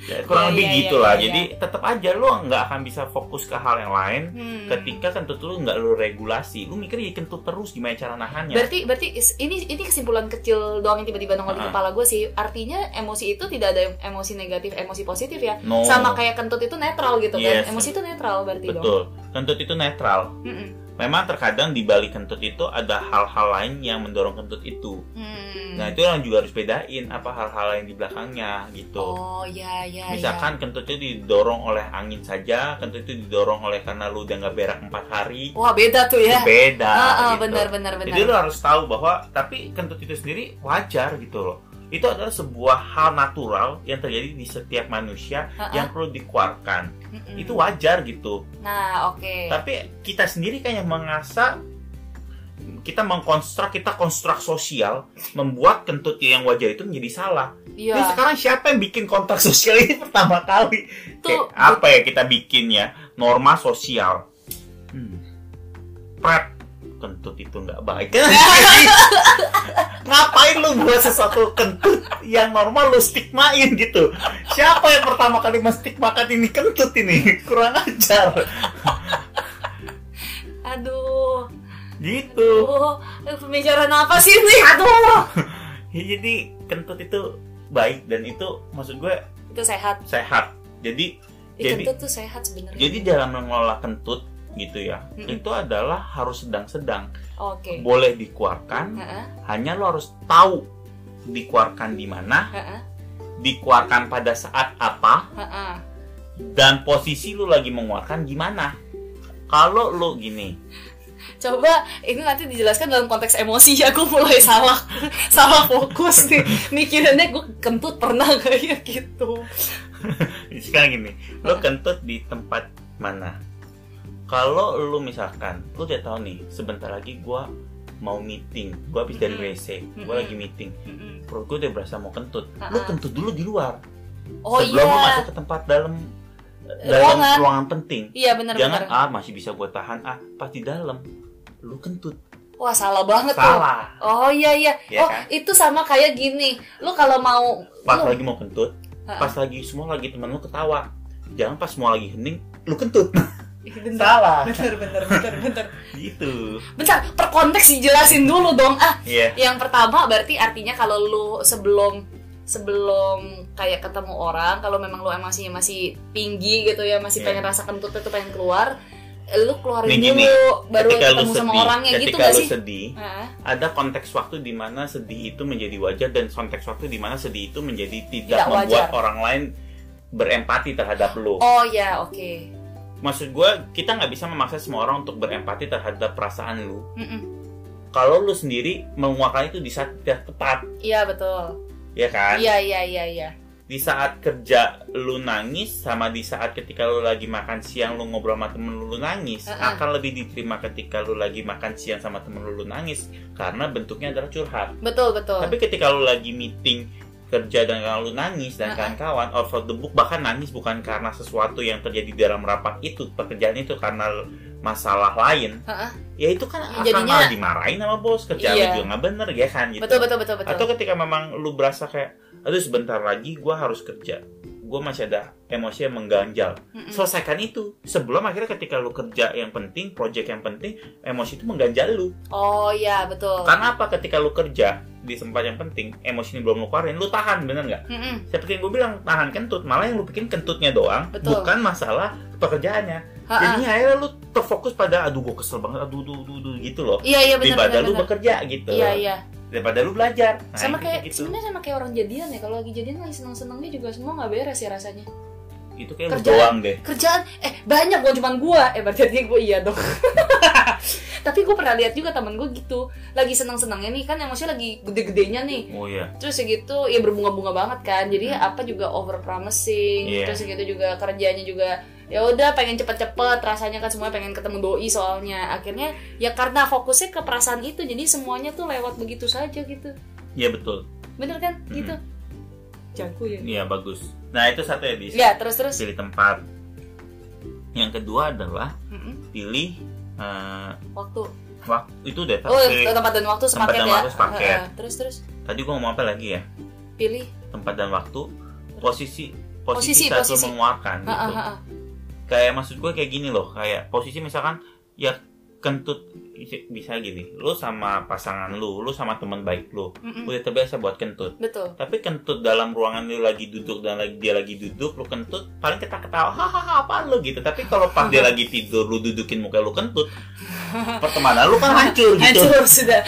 Speaker 2: Ya, kurang
Speaker 1: Ya,
Speaker 2: lebih
Speaker 1: ya,
Speaker 2: gitu
Speaker 1: ya,
Speaker 2: lah.
Speaker 1: ya,
Speaker 2: Jadi tetap aja lu nggak akan bisa fokus ke hal yang lain
Speaker 1: Hmm.
Speaker 2: ketika kentut lu nggak lu regulasi. Lu mikir ya kentut terus gimana cara nahannya.
Speaker 1: Berarti berarti is- ini ini kesimpulan kecil doang yang tiba-tiba nongol di
Speaker 2: Uh-uh.
Speaker 1: kepala gue sih. Artinya emosi itu tidak ada emosi negatif, emosi positif ya.
Speaker 2: No.
Speaker 1: Sama kayak kentut itu netral gitu
Speaker 2: Yes.
Speaker 1: kan. Emosi itu netral berarti dong.
Speaker 2: Betul. Kentut itu netral.
Speaker 1: Mm-mm.
Speaker 2: Memang terkadang di balik kentut itu ada hal-hal lain yang mendorong kentut itu.
Speaker 1: Hmm.
Speaker 2: Nah, itu yang juga harus bedain apa hal-hal lain di belakangnya gitu.
Speaker 1: Oh ya ya.
Speaker 2: Misalkan
Speaker 1: ya.
Speaker 2: kentut itu didorong oleh angin saja, kentut itu didorong oleh karena lu udah nggak berak empat hari.
Speaker 1: Wah beda tuh ya.
Speaker 2: Itu beda.
Speaker 1: Ah, ah,
Speaker 2: gitu.
Speaker 1: benar benar benar.
Speaker 2: Jadi lu harus tahu bahwa tapi kentut itu sendiri wajar gitu loh. Itu adalah sebuah hal natural yang terjadi di setiap manusia
Speaker 1: Ah, ah.
Speaker 2: yang perlu dikeluarkan.
Speaker 1: Mm-mm.
Speaker 2: Itu wajar gitu.
Speaker 1: Nah oke.
Speaker 2: Tapi kita sendiri kan yang mengasah, kita mengkonstruk, kita konstruk sosial, membuat kentut yang wajar itu menjadi salah.
Speaker 1: Iya.
Speaker 2: Jadi sekarang siapa yang bikin kontrak sosial ini pertama kali?
Speaker 1: Tuh,
Speaker 2: Kayak apa ya kita bikinnya? Norma sosial. Hmm. Prep. Kentut itu nggak baik. Ngapain lu buat sesuatu kentut yang normal lu stigmain gitu? Siapa yang pertama kali menstigmakan ini kentut ini? Kurang ajar.
Speaker 1: Aduh.
Speaker 2: Gitu.
Speaker 1: Oh, pembicaraan apa sih ini? Aduh.
Speaker 2: Ya, jadi kentut itu baik dan itu maksud gue
Speaker 1: Itu sehat.
Speaker 2: sehat. Jadi
Speaker 1: Eh,
Speaker 2: jadi
Speaker 1: kentut tuh sehat sebenarnya.
Speaker 2: jadi dalam mengelola kentut gitu ya,
Speaker 1: Mm-mm.
Speaker 2: itu adalah harus sedang-sedang.
Speaker 1: Oke.
Speaker 2: Boleh dikeluarkan,
Speaker 1: Heeh.
Speaker 2: hanya lo harus tahu dikeluarkan di mana,
Speaker 1: Heeh.
Speaker 2: dikeluarkan pada saat apa,
Speaker 1: Heeh.
Speaker 2: dan posisi lo lagi mengeluarkan gimana. Kalau lo gini,
Speaker 1: Coba ini nanti dijelaskan dalam konteks emosi ya. Aku mulai salah salah fokus nih. Mikirinnya gue kentut pernah kayak gitu.
Speaker 2: sekarang gini, lo kentut di tempat mana? Kalau lo misalkan, lo udah tahu nih, sebentar lagi gue mau meeting, gue habis dari W C, gue
Speaker 1: Mm-mm.
Speaker 2: lagi meeting,
Speaker 1: Mm-mm.
Speaker 2: perut gue udah berasa mau kentut, lo
Speaker 1: Uh-uh.
Speaker 2: kentut dulu di luar,
Speaker 1: Oh
Speaker 2: sebelum lo
Speaker 1: iya.
Speaker 2: masuk ke tempat dalam dalam
Speaker 1: Ruangan.
Speaker 2: ruangan penting.
Speaker 1: Iya benar-benar.
Speaker 2: Jangan ah masih bisa gue tahan, ah pas di dalam lo kentut,
Speaker 1: Wah salah banget tuh.
Speaker 2: salah.
Speaker 1: Oh iya iya.
Speaker 2: Iya
Speaker 1: Oh
Speaker 2: kan?
Speaker 1: itu sama kayak gini. Lu kalau mau
Speaker 2: Pas
Speaker 1: lu-
Speaker 2: lagi mau kentut,
Speaker 1: Ha-ha.
Speaker 2: pas lagi semua lagi temen lo ketawa, jangan pas semua lagi hening, lo kentut.
Speaker 1: Ih, bentar.
Speaker 2: Salah.
Speaker 1: Bentar bentar bentar bentar.
Speaker 2: Gitu.
Speaker 1: Bentar, per konteks dijelasin dulu dong. Ah,
Speaker 2: Iya.
Speaker 1: yang pertama berarti artinya kalau lu sebelum sebelum kayak ketemu orang, kalau memang lu emosinya masih tinggi gitu ya, masih
Speaker 2: Iya.
Speaker 1: pengen rasa kentut itu pengen keluar, lu keluarin
Speaker 2: Nih, gini,
Speaker 1: dulu baru
Speaker 2: ketika lu
Speaker 1: ketemu sama
Speaker 2: sedih,
Speaker 1: orangnya gitu
Speaker 2: ketika
Speaker 1: gak
Speaker 2: lu
Speaker 1: sih?
Speaker 2: sedih,
Speaker 1: Heeh.
Speaker 2: ada konteks waktu di mana sedih itu menjadi wajar dan konteks waktu di mana sedih itu menjadi tidak,
Speaker 1: Tidak
Speaker 2: membuat
Speaker 1: wajar.
Speaker 2: orang lain berempati terhadap lo.
Speaker 1: Oh ya, oke.
Speaker 2: Maksud gue, kita nggak bisa memaksa semua orang untuk berempati terhadap perasaan lu.
Speaker 1: Mm-mm.
Speaker 2: Kalau lu sendiri menguakkan itu di saat tidak tepat,
Speaker 1: Iya betul.
Speaker 2: ya kan?
Speaker 1: Iya iya iya iya.
Speaker 2: Di saat kerja lu nangis sama di saat ketika lu lagi makan siang lu ngobrol sama temen lu, lu nangis,
Speaker 1: Uh-uh.
Speaker 2: akan lebih diterima ketika lu lagi makan siang sama temen lu, lu nangis karena bentuknya adalah curhat.
Speaker 1: Betul betul.
Speaker 2: Tapi ketika lu lagi meeting kerja dan kalau lu nangis dan
Speaker 1: Uh-uh.
Speaker 2: kawan-kawan out of the book, bahkan nangis bukan karena sesuatu yang terjadi dalam rapat itu, pekerjaan itu, karena masalah lain,
Speaker 1: Heeh.
Speaker 2: ya itu kan akan
Speaker 1: Jadinya-
Speaker 2: malah dimarahin sama bos, kerjaan
Speaker 1: Iya.
Speaker 2: lu juga nggak bener ya kan gitu.
Speaker 1: Betul betul betul betul.
Speaker 2: Atau ketika memang lu berasa kayak, aduh sebentar lagi gue harus kerja, gue masih ada emosi yang mengganjal,
Speaker 1: Mm-mm.
Speaker 2: selesaikan itu sebelum akhirnya ketika lu kerja yang penting, project yang penting, emosi itu mengganjal lu.
Speaker 1: Oh iya betul.
Speaker 2: Karena apa? Ketika lu kerja di tempat yang penting, emosi ini belum lu keluarin, lu tahan, bener nggak?
Speaker 1: Mm-mm.
Speaker 2: Seperti yang gue bilang, tahan kentut, malah yang lu bikin kentutnya doang,
Speaker 1: Betul.
Speaker 2: bukan masalah pekerjaannya.
Speaker 1: Ha-ha.
Speaker 2: Jadinya akhirnya lu terfokus pada, aduh gue kesel banget, aduh, aduh, aduh, aduh gitu loh.
Speaker 1: Iya iya benar
Speaker 2: Daripada
Speaker 1: benar.
Speaker 2: lu
Speaker 1: benar.
Speaker 2: bekerja gitu.
Speaker 1: Iya iya.
Speaker 2: Daripada lu belajar. Nah,
Speaker 1: Sama
Speaker 2: itu
Speaker 1: kayak
Speaker 2: gitu.
Speaker 1: sebenarnya sama kayak orang jadian ya. Kalau lagi jadian lagi seneng-senengnya juga semua nggak beres ya rasanya.
Speaker 2: Itu kayak lu
Speaker 1: Kerjaan.
Speaker 2: doang deh.
Speaker 1: Kerjaan eh banyak bukan cuma gua. Eh berarti gue iya dong. Tapi gue pernah lihat juga temen gue gitu. Lagi seneng-senengnya nih kan emosinya lagi gede-gedenya nih.
Speaker 2: Oh iya.
Speaker 1: Terus segitu ya berbunga-bunga banget kan. Jadi apa juga over promising.
Speaker 2: Iya.
Speaker 1: Terus segitu juga kerjanya juga ya udah pengen cepet-cepet, rasanya kan semuanya pengen ketemu doi soalnya. Akhirnya ya karena fokusnya ke perasaan itu, jadi semuanya tuh lewat begitu saja gitu.
Speaker 2: Iya betul.
Speaker 1: Bener kan?
Speaker 2: Mm-mm.
Speaker 1: Gitu. Jago ya.
Speaker 2: Iya bagus. Nah itu satu ya, Dis.
Speaker 1: Ya, terus-terus.
Speaker 2: Pilih tempat. Yang kedua adalah
Speaker 1: Mm-mm.
Speaker 2: pilih eh,
Speaker 1: Waktu.
Speaker 2: waktu. Itu udah
Speaker 1: Oh,
Speaker 2: pilih
Speaker 1: tempat dan waktu
Speaker 2: tempat
Speaker 1: sepaket
Speaker 2: dan
Speaker 1: ya.
Speaker 2: waktu sepaket.
Speaker 1: Heeh, terus terus
Speaker 2: Tadi gua ngomong apa lagi ya?
Speaker 1: pilih.
Speaker 2: Tempat dan waktu, posisi posisi,
Speaker 1: Posisi,
Speaker 2: saat
Speaker 1: posisi.
Speaker 2: lu mengeluarkan
Speaker 1: Ha,
Speaker 2: gitu.
Speaker 1: ha, ha.
Speaker 2: Kayak maksud gue kayak gini loh, kayak posisi misalkan ya kentut, bisa gini, lu sama pasangan lu, lu sama teman baik lu,
Speaker 1: Mm-mm.
Speaker 2: udah terbiasa buat kentut.
Speaker 1: Betul.
Speaker 2: Tapi kentut dalam ruangan lu lagi duduk dan lagi dia lagi duduk, lu kentut, paling kita ketawa, hahaha apaan lu gitu. Tapi kalau pas dia lagi tidur, lu dudukin muka lu kentut, pertemanan lu kan hancur gitu.
Speaker 1: Hancur sudah.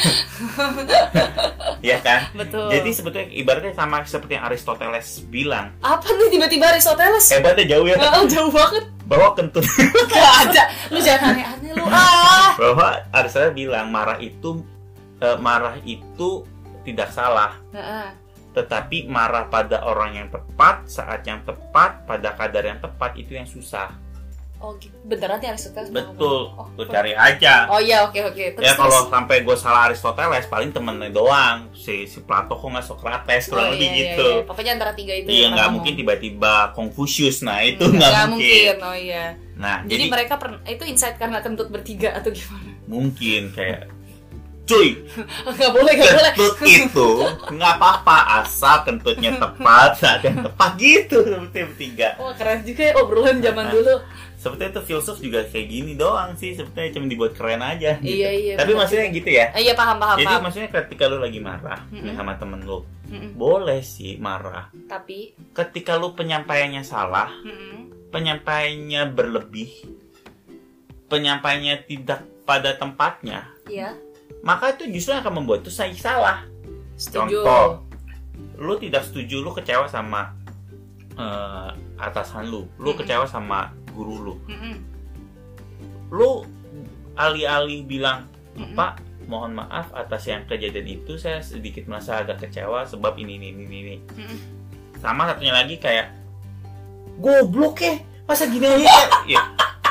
Speaker 2: Ya kan?
Speaker 1: Betul.
Speaker 2: Jadi sebetulnya ibaratnya sama seperti yang Aristoteles bilang.
Speaker 1: Apa nih tiba-tiba Aristoteles?
Speaker 2: Hebatnya jauh ya.
Speaker 1: Oh, jauh banget.
Speaker 2: Bahwa kentut.
Speaker 1: Gak ada. Lu jangan aneh-aneh lu. Ah.
Speaker 2: Bahwa Aristoteles bilang marah itu eh, marah itu tidak salah.
Speaker 1: Heeh.
Speaker 2: Tetapi marah pada orang yang tepat, saat yang tepat, pada kadar yang tepat itu yang susah.
Speaker 1: Oh, gitu. Beneran nih Aristoteles?
Speaker 2: Betul.
Speaker 1: Oh,
Speaker 2: Lu cari aja.
Speaker 1: Oh iya, oke oke. Terus,
Speaker 2: Ya kalau
Speaker 1: terus.
Speaker 2: sampai gue salah Aristoteles paling temennya doang. Si si Plato kok nggak Socrates kurang
Speaker 1: Oh,
Speaker 2: lebih
Speaker 1: iya, iya,
Speaker 2: gitu.
Speaker 1: iya. Pokoknya antara tiga itu.
Speaker 2: Iya
Speaker 1: yang
Speaker 2: nggak
Speaker 1: kamu-
Speaker 2: mungkin tiba-tiba Confucius. Nah itu
Speaker 1: Hmm,
Speaker 2: nggak
Speaker 1: nggak
Speaker 2: mungkin.
Speaker 1: Oh iya.
Speaker 2: Nah
Speaker 1: Jadi,
Speaker 2: jadi,
Speaker 1: mereka pernah itu insight karena kentut bertiga atau gimana?
Speaker 2: mungkin kayak cuy
Speaker 1: Gak boleh, gak boleh.
Speaker 2: kentut itu nggak apa-apa asal kentutnya tepat saat yang tepat gitu seperti bertiga.
Speaker 1: Wah keren juga ya obrolan zaman
Speaker 2: Nah.
Speaker 1: dulu.
Speaker 2: Sebetulnya itu filsuf juga kayak gini doang sih, sebetulnya cuma dibuat keren aja. Gitu.
Speaker 1: Iya, iya,
Speaker 2: Tapi
Speaker 1: benar
Speaker 2: maksudnya
Speaker 1: juga.
Speaker 2: gitu ya.
Speaker 1: Eh, iya paham paham
Speaker 2: Jadi
Speaker 1: paham.
Speaker 2: maksudnya ketika lu lagi marah
Speaker 1: Mm-mm.
Speaker 2: sama temen lu,
Speaker 1: Mm-mm.
Speaker 2: boleh sih marah.
Speaker 1: Tapi,
Speaker 2: Ketika lu penyampaiannya salah,
Speaker 1: mm-mm.
Speaker 2: penyampaiannya berlebih, penyampaiannya tidak pada tempatnya,
Speaker 1: Iya,
Speaker 2: maka itu justru akan membuat itu saya salah.
Speaker 1: setuju.
Speaker 2: Contoh, lu tidak setuju, lu kecewa sama eh, atasan lu, lu
Speaker 1: Mm-mm.
Speaker 2: kecewa sama guru lu,
Speaker 1: Mm-mm.
Speaker 2: lu alih-alih bilang,
Speaker 1: Mm-mm.
Speaker 2: Pak, mohon maaf atas yang kejadian itu, saya sedikit merasa agak kecewa sebab ini ini ini ini.
Speaker 1: Mm-mm.
Speaker 2: Sama satunya lagi kayak, goblok ya, masa gini aja. Ya.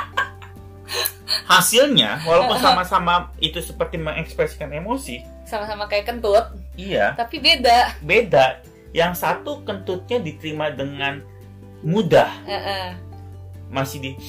Speaker 2: Hasilnya, walaupun sama-sama itu seperti mengekspresikan emosi,
Speaker 1: Sama-sama kayak kentut,
Speaker 2: iya,
Speaker 1: tapi beda.
Speaker 2: beda. Yang satu kentutnya diterima dengan mudah,
Speaker 1: Heeh.
Speaker 2: masih di.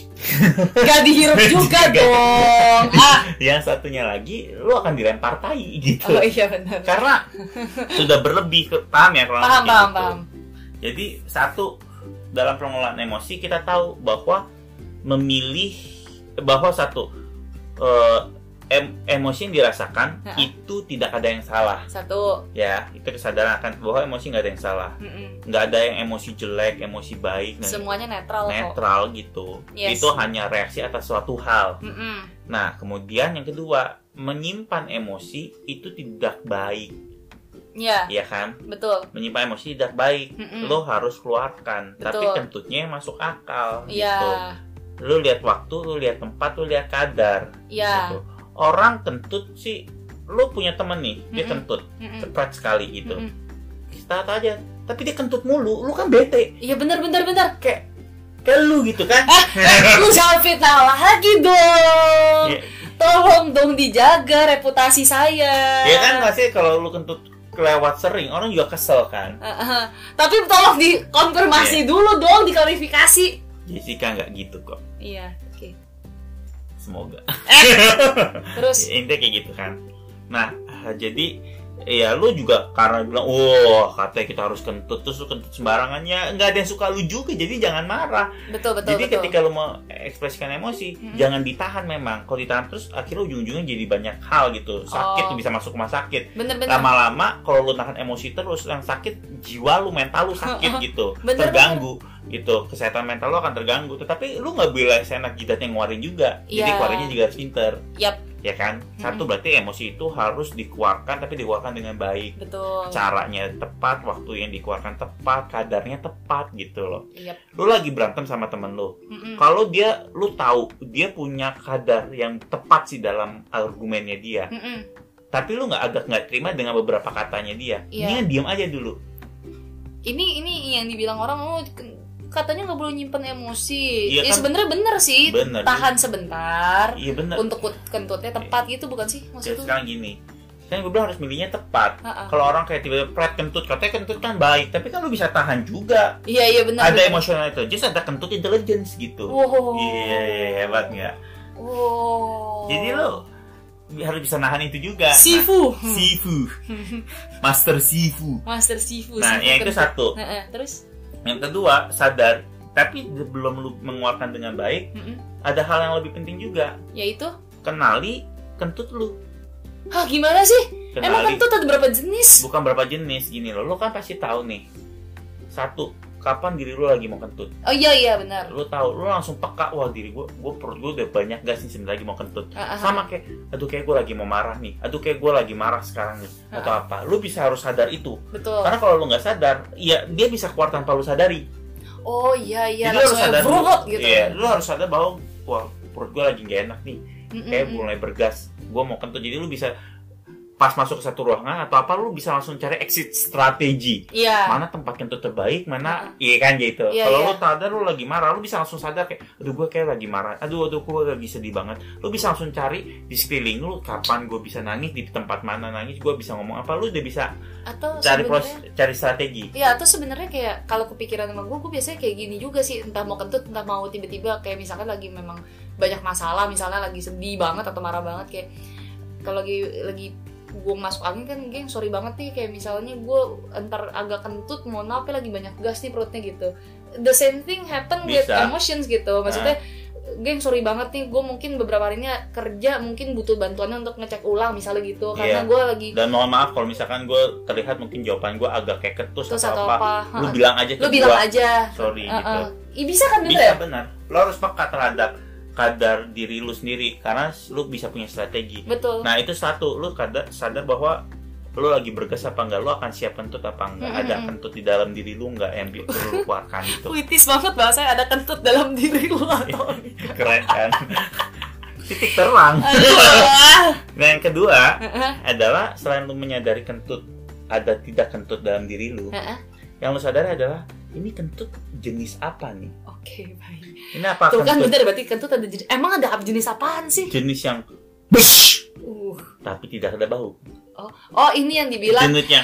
Speaker 1: Gak dihirup juga
Speaker 2: Gak.
Speaker 1: dong. Ah.
Speaker 2: Yang satunya lagi, lu akan dilempar tai gitu.
Speaker 1: Oh iya benar.
Speaker 2: Karena sudah berlebih, ke- paham ya? Kalau
Speaker 1: Paham
Speaker 2: kayak
Speaker 1: paham
Speaker 2: gitu.
Speaker 1: paham.
Speaker 2: Jadi satu, dalam pengelolaan emosi kita tahu bahwa memilih bahwa satu eh, em- emosi yang dirasakan
Speaker 1: Ha-ha.
Speaker 2: itu tidak ada yang salah,
Speaker 1: Satu.
Speaker 2: ya. Itu kesadaran akan bahwa emosi nggak ada yang salah,
Speaker 1: Mm-mm.
Speaker 2: nggak ada yang emosi jelek, emosi baik, nah,
Speaker 1: Semuanya netral kok.
Speaker 2: netral gitu.
Speaker 1: Yes.
Speaker 2: Itu hanya reaksi atas suatu hal.
Speaker 1: Mm-mm.
Speaker 2: Nah, kemudian yang kedua, menyimpan emosi itu tidak baik,
Speaker 1: Iya,
Speaker 2: ya kan?
Speaker 1: betul.
Speaker 2: Menyimpan emosi tidak baik.
Speaker 1: Mm-mm.
Speaker 2: Lo harus keluarkan, tapi
Speaker 1: Betul.
Speaker 2: kentutnya yang masuk akal
Speaker 1: Iya.
Speaker 2: gitu. Lo lihat waktu, lo lihat tempat, lo lihat kadar.
Speaker 1: Iya.
Speaker 2: Gitu. Orang kentut sih, lo punya temen nih, dia
Speaker 1: Mm-mm.
Speaker 2: kentut,
Speaker 1: Mm-mm.
Speaker 2: cepat sekali gitu.
Speaker 1: Mm-mm.
Speaker 2: Start aja, tapi dia kentut mulu, lo kan bete,
Speaker 1: Iya benar benar benar.
Speaker 2: kayak kayak lu gitu kan?
Speaker 1: Lu jangan fitnah lagi dong.
Speaker 2: Ya,
Speaker 1: Tolong dong dijaga reputasi saya.
Speaker 2: ya kan pasti kalau lu kentut kelewat sering, orang juga kesel kan?
Speaker 1: Uh, uh. Tapi tolong dikonfirmasi
Speaker 2: Iya.
Speaker 1: dulu dong, diklarifikasi.
Speaker 2: Jessica nggak gitu kok,
Speaker 1: Iya, oke.
Speaker 2: semoga.
Speaker 1: Terus
Speaker 2: Intinya kayak gitu kan. Nah, jadi ya lu juga karena bilang, wah katanya kita harus kentut, terus lu kentut sembarangannya, nggak ada yang suka lu juga, jadi jangan marah.
Speaker 1: betul betul
Speaker 2: Jadi
Speaker 1: betul.
Speaker 2: ketika lu mau ekspresikan emosi,
Speaker 1: Mm-mm.
Speaker 2: jangan ditahan memang. Kalau ditahan terus akhirnya ujung-ujungnya jadi banyak hal gitu. Sakit
Speaker 1: Oh.
Speaker 2: tuh bisa masuk rumah sakit.
Speaker 1: Bener-bener.
Speaker 2: Lama-lama kalau lu nahan emosi terus, yang sakit jiwa lu, mental lu sakit gitu.
Speaker 1: Bener,
Speaker 2: terganggu gitu. Kesehatan mental lu akan terganggu. Tetapi lu nggak boleh seenak jidatnya ngeluarin juga. Jadi
Speaker 1: Iya.
Speaker 2: keluarinnya juga harus pinter.
Speaker 1: Yap,
Speaker 2: Ya kan? Satu
Speaker 1: Mm-mm.
Speaker 2: berarti emosi itu harus dikeluarkan, tapi dikeluarkan dengan baik.
Speaker 1: betul.
Speaker 2: Caranya tepat, waktu yang dikeluarkan tepat, kadarnya tepat gitu loh.
Speaker 1: Yap.
Speaker 2: Lu lagi berantem sama temen lu.
Speaker 1: Mm-mm.
Speaker 2: Kalau dia, lu tahu dia punya kadar yang tepat sih dalam argumennya dia,
Speaker 1: Mm-mm.
Speaker 2: tapi lu nggak agak nggak terima dengan beberapa katanya dia,
Speaker 1: Iya.
Speaker 2: ini diam aja dulu.
Speaker 1: Ini ini yang dibilang orang, oh katanya nggak boleh nyimpen emosi.
Speaker 2: Iya
Speaker 1: Ya
Speaker 2: kan?
Speaker 1: sebenarnya bener sih.
Speaker 2: Bener.
Speaker 1: Tahan sebentar.
Speaker 2: Iya benar.
Speaker 1: Untuk kut- kentutnya tepat gitu bukan sih
Speaker 2: Ya,
Speaker 1: maksudnya?
Speaker 2: sekarang gini, kan gue bilang harus milihnya tepat.
Speaker 1: Ha-ha.
Speaker 2: Kalau orang kayak tiba-tiba pret kentut, katanya kentut kan baik, tapi kan lu bisa tahan juga.
Speaker 1: Iya iya benar.
Speaker 2: Ada
Speaker 1: benar.
Speaker 2: emotional intelligence, ada kentut intelligence gitu.
Speaker 1: Wow.
Speaker 2: Iya, iya, hebat nggak?
Speaker 1: Wow.
Speaker 2: Jadi lo harus bisa nahan itu juga.
Speaker 1: Sifu.
Speaker 2: Nah, Sifu. Master Sifu.
Speaker 1: Master Sifu.
Speaker 2: Nah,
Speaker 1: Sifu
Speaker 2: yang itu
Speaker 1: kentut.
Speaker 2: satu.
Speaker 1: Heeh, terus?
Speaker 2: Yang kedua, sadar. Tapi belum lu mengeluarkan dengan baik, mm-hmm. ada hal yang lebih penting juga.
Speaker 1: Yaitu?
Speaker 2: Kenali kentut lu.
Speaker 1: Hah, gimana sih? Kenali. Emang kentut ada berapa jenis?
Speaker 2: Bukan berapa jenis, gini loh. Lu kan pasti tahu nih. Satu, kapan diri lu lagi mau kentut.
Speaker 1: Oh iya, iya benar.
Speaker 2: Lu tahu, lu langsung peka, wah diri gue, gue perut gue udah banyak gas nih sebentar lagi mau kentut. Uh-huh. Sama kayak, aduh kayak gue lagi mau marah nih. Aduh kayak gue lagi marah sekarang nih. Uh-huh. Atau apa. Lu bisa harus sadar itu.
Speaker 1: Betul.
Speaker 2: Karena kalau lu gak sadar, ya dia bisa keluar tanpa lu sadari.
Speaker 1: Oh iya iya,
Speaker 2: jadi harus sadar dulu,
Speaker 1: gitu.
Speaker 2: Iya, lu harus sadar bahwa wah perut gue lagi gak enak nih, mm-mm. kayak mulai bergas, gue mau kentut. Jadi lu bisa pas masuk ke satu ruangan atau apa, lu bisa langsung cari exit strategi.
Speaker 1: Iya.
Speaker 2: Mana tempat kentut terbaik, mana, uh-huh. iya kan gitu.
Speaker 1: Iya,
Speaker 2: kalau
Speaker 1: iya.
Speaker 2: lu sadar lu lagi marah, lu bisa langsung sadar kayak, aduh gue kayak lagi marah, aduh aduh gue lagi sedih banget. Lu bisa langsung cari di sekeliling lu, kapan gue bisa nangis, di tempat mana nangis, gue bisa ngomong apa, lu udah bisa
Speaker 1: atau
Speaker 2: cari proses, cari strategi.
Speaker 1: Iya, atau sebenarnya kayak kalau kepikiran sama gue, gue biasanya kayak gini juga sih, entah mau kentut, entah mau tiba-tiba kayak misalkan lagi memang banyak masalah, misalnya lagi sedih banget atau marah banget, kayak kalau lagi lagi gue masuk angin kan, geng sorry banget nih, kayak misalnya gue entar agak kentut, mohon maaf ya lagi banyak gas nih perutnya gitu. The same thing happen with emotions gitu, maksudnya nah. geng sorry banget nih, gue mungkin beberapa harinya kerja mungkin butuh bantuannya untuk ngecek ulang misalnya gitu, karena yeah. gue lagi,
Speaker 2: dan mohon maaf kalau misalkan gue terlihat mungkin jawaban gue agak kayak ketus atau, atau apa, apa. lu
Speaker 1: ha.
Speaker 2: bilang aja ke
Speaker 1: lu bilang
Speaker 2: gua,
Speaker 1: aja
Speaker 2: sorry
Speaker 1: uh-uh.
Speaker 2: gitu.
Speaker 1: I, bisa kan bener
Speaker 2: bisa
Speaker 1: ya?
Speaker 2: Benar, lo harus peka terhadap kadar diri lu sendiri, karena lu bisa punya strategi.
Speaker 1: Betul.
Speaker 2: Nah itu satu, lu kadar sadar bahwa lu lagi bergas apa enggak, lu akan siap kentut apa enggak, mm-hmm. ada kentut di dalam diri lu enggak yang perlu lu keluarkan itu.
Speaker 1: Puitis banget bahasanya, ada kentut dalam diri lu atau
Speaker 2: keren kan? Titik terang. Nah yang kedua uh-huh. adalah selain lu menyadari kentut ada tidak kentut dalam diri lu, uh-huh. yang lu sadari adalah ini kentut jenis apa nih?
Speaker 1: Oke, okay, baik.
Speaker 2: Ini apa?
Speaker 1: Tuh kan bener, berarti kentut ada jenis. Emang ada jenis apaan sih?
Speaker 2: Jenis yang besh,
Speaker 1: uh.
Speaker 2: tapi tidak ada bau.
Speaker 1: Oh, oh ini yang dibilang
Speaker 2: jenisnya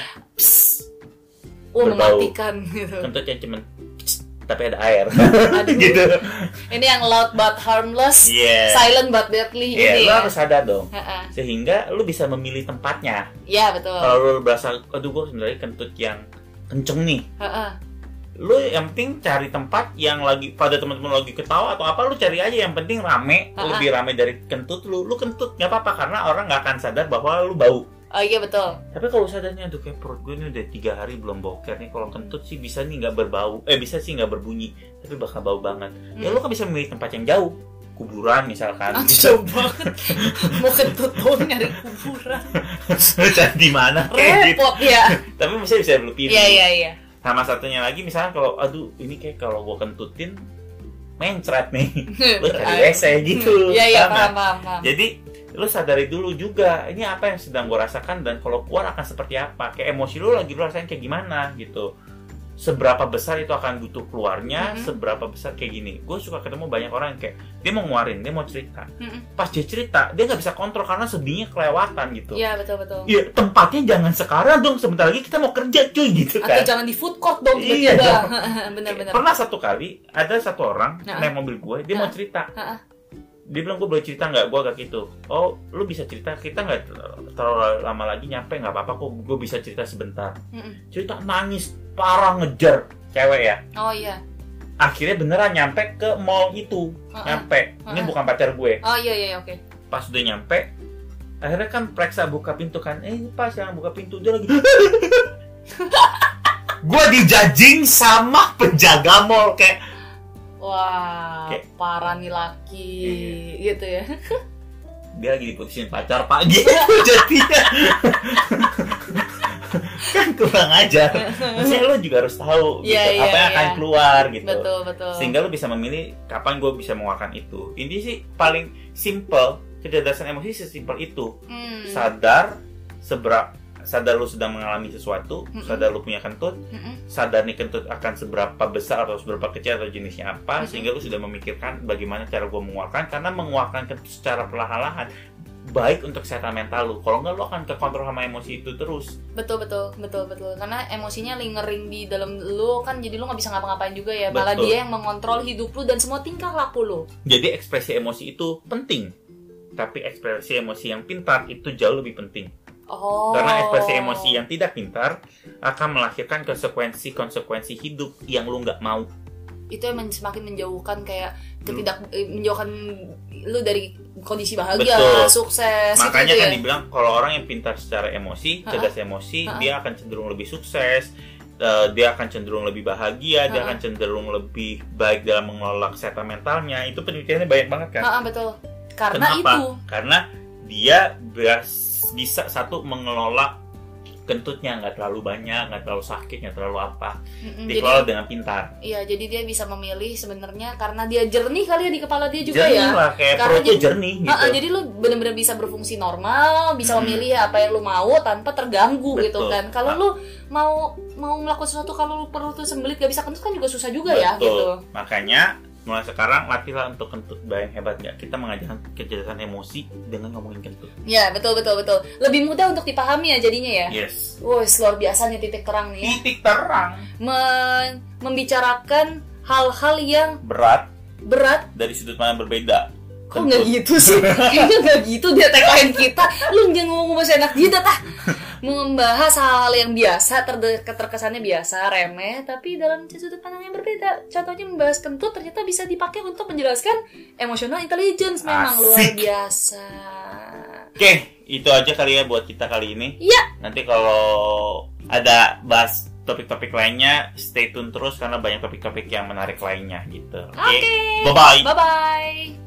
Speaker 1: oh, mematikan gitu.
Speaker 2: Kentut yang cuman tapi ada air.
Speaker 1: Aduh. Gitu. Ini yang loud but harmless, yeah. silent but deadly.
Speaker 2: Yeah,
Speaker 1: ini
Speaker 2: lu
Speaker 1: ya.
Speaker 2: harus sadar dong.
Speaker 1: Uh-uh.
Speaker 2: Sehingga lu bisa memilih tempatnya.
Speaker 1: Iya, yeah, betul.
Speaker 2: Kalau lu berasa, aduh gue sebenarnya kentut yang kenceng nih.
Speaker 1: Uh-uh.
Speaker 2: Lu yang penting cari tempat yang lagi pada teman-teman lagi ketawa atau apa, lu cari aja yang penting rame, uh-huh. lebih rame dari kentut lu. Lu kentut nggak apa-apa karena orang nggak akan sadar bahwa lu bau.
Speaker 1: Oh iya betul.
Speaker 2: Tapi kalau sadarnya aduh kayak perut gue ini udah tiga hari belum boker nih, kalau kentut sih bisa nih nggak berbau, eh bisa sih nggak berbunyi, tapi bakal bau banget. Hmm. Ya lu kan bisa memilih tempat yang jauh, kuburan misalkan.
Speaker 1: Aduh jauh banget. Mau kentut tuh nyari kuburan.
Speaker 2: Lu cari di mana?
Speaker 1: Repot gitu. Ya.
Speaker 2: Tapi bisa bisa lu pilih.
Speaker 1: Iya iya iya.
Speaker 2: Sama satunya lagi misalnya kalau aduh ini kayak kalau gue kentutin mencret nih, lu cari W C gitu.
Speaker 1: Iya iya paham paham paham.
Speaker 2: Jadi lu sadari dulu juga ini apa yang sedang gue rasakan dan kalau keluar akan seperti apa, kayak emosi lu lagi lu rasain kayak gimana gitu, seberapa besar itu akan butuh keluarnya, mm-hmm. seberapa besar kayak gini. Gue suka ketemu banyak orang yang kayak dia mau ngeluarin, dia mau cerita, mm-hmm. pas dia cerita dia nggak bisa kontrol karena sedihnya kelewatan gitu.
Speaker 1: Iya betul betul.
Speaker 2: Iya tempatnya jangan sekarang dong, sebentar lagi kita mau kerja cuy gitu kan.
Speaker 1: Atau jangan di food court dong.
Speaker 2: Iya dong.
Speaker 1: Benar-benar.
Speaker 2: Pernah satu kali ada satu orang
Speaker 1: nah,
Speaker 2: naik mobil gue, dia nah, mau cerita.
Speaker 1: Nah,
Speaker 2: dia bilang gue boleh cerita nggak, gue agak gitu. Oh lu bisa cerita, kita nggak terlalu lama lagi nyampe, nggak apa-apa kok, gue bisa cerita sebentar. Mm-mm. Cerita nangis parah ngejar cewek ya.
Speaker 1: Oh iya.
Speaker 2: Akhirnya beneran nyampe ke mall itu, uh-uh. nyampe. Ini uh-uh. bukan pacar gue.
Speaker 1: Oh iya iya oke. Okay.
Speaker 2: Pas udah nyampe, akhirnya kan periksa buka pintu kan, eh pas yang buka pintu dia lagi. Gue dijajing sama penjaga mall kayak.
Speaker 1: Wah, kayak, parah nih laki, iya. Gitu ya.
Speaker 2: Dia lagi diputusin pacar pak gitu jadinya. Kan kurang ajar. Maksudnya lo juga harus tahu gitu,
Speaker 1: yeah, yeah,
Speaker 2: apa yang yeah. akan keluar gitu.
Speaker 1: Betul, betul.
Speaker 2: Sehingga lo bisa memilih kapan gue bisa mengeluarkan itu. Ini sih paling simple, kecerdasan emosi sesimpel itu. Hmm. Sadar seberapa sadar lu sedang mengalami sesuatu, mm-hmm. sadar lu punya kentut, mm-hmm. sadar nih kentut akan seberapa besar atau seberapa kecil atau jenisnya apa, mm-hmm. sehingga lu sudah memikirkan bagaimana cara gue mengeluarkan, karena mengeluarkan kentut secara perlahan-lahan baik untuk kesehatan mental lu. Kalau enggak lu akan kekontrol sama emosi itu terus. Betul betul betul betul. Karena emosinya lingering di dalam lu kan, jadi lu nggak bisa ngapa-ngapain juga ya. Malah betul. Dia yang mengontrol hidup lu dan semua tingkah laku lu. Jadi ekspresi emosi itu penting, tapi ekspresi emosi yang pintar itu jauh lebih penting.
Speaker 1: Oh.
Speaker 2: Karena ekspresi emosi yang tidak pintar akan melahirkan konsekuensi-konsekuensi hidup yang lu nggak mau.
Speaker 1: Itu emang semakin menjauhkan kayak ketidak hmm. menjauhkan lu dari kondisi bahagia,
Speaker 2: betul.
Speaker 1: Sukses.
Speaker 2: Makanya
Speaker 1: gitu
Speaker 2: kan
Speaker 1: ya?
Speaker 2: dibilang kalau orang yang pintar secara emosi,
Speaker 1: Ha-ha.
Speaker 2: cerdas emosi,
Speaker 1: Ha-ha.
Speaker 2: dia akan cenderung lebih sukses. Uh, dia akan cenderung lebih bahagia, dia
Speaker 1: Ha-ha.
Speaker 2: akan cenderung lebih baik dalam mengelola kesehatan mentalnya. Itu penelitiannya banyak banget kan?
Speaker 1: Ha-ha, betul. Karena
Speaker 2: Kenapa?
Speaker 1: itu.
Speaker 2: Karena dia bisa satu mengelola kentutnya, nggak terlalu banyak, nggak terlalu sakit, nggak terlalu apa,
Speaker 1: Mm-mm,
Speaker 2: dikelola
Speaker 1: jadi,
Speaker 2: dengan pintar.
Speaker 1: Iya, jadi dia bisa memilih sebenarnya karena dia jernih kali ya di kepala dia juga
Speaker 2: jernih
Speaker 1: ya.
Speaker 2: lah, kayak
Speaker 1: Karena
Speaker 2: perutnya
Speaker 1: jadi-
Speaker 2: jernih gitu.
Speaker 1: Ha-ha, jadi lu benar-benar bisa berfungsi normal, bisa
Speaker 2: Hmm.
Speaker 1: memilih apa yang lu mau tanpa terganggu gitu
Speaker 2: Betul.
Speaker 1: kan. Kalau
Speaker 2: Ah.
Speaker 1: lu mau mau melakukan sesuatu kalau lu perlu tuh sembelit gak bisa kentut kan juga susah juga ya
Speaker 2: Betul.
Speaker 1: gitu.
Speaker 2: Makanya mulai sekarang latihlah untuk kentut. Bayang hebat nggak? Kita mengajarkan kecerdasan emosi dengan ngomongin kentut.
Speaker 1: Ya, betul betul betul. Lebih mudah untuk dipahami ya jadinya ya.
Speaker 2: Yes.
Speaker 1: Wah, luar biasa nih titik terang nih ya.
Speaker 2: Titik terang.
Speaker 1: Men- membicarakan hal-hal yang
Speaker 2: Berat
Speaker 1: berat.
Speaker 2: dari sudut pandang berbeda.
Speaker 1: Kok nggak gitu sih? Kayaknya nggak gitu dia tagline kita. Lu jangan ngomong bahasa enak gitu tah. Membahas hal yang biasa, terde- terkesannya biasa, remeh, tapi dalam sudut pandang yang berbeda. Contohnya membahas kentut ternyata bisa dipakai untuk menjelaskan emotional intelligence. Memang
Speaker 2: Asik.
Speaker 1: luar biasa.
Speaker 2: Oke, itu aja kali ya buat kita kali ini.
Speaker 1: Iya.
Speaker 2: Nanti kalau ada bahas topik-topik lainnya, stay tune terus karena banyak topik-topik yang menarik lainnya gitu. Oke.
Speaker 1: Oke.
Speaker 2: Bye-bye.
Speaker 1: Bye bye.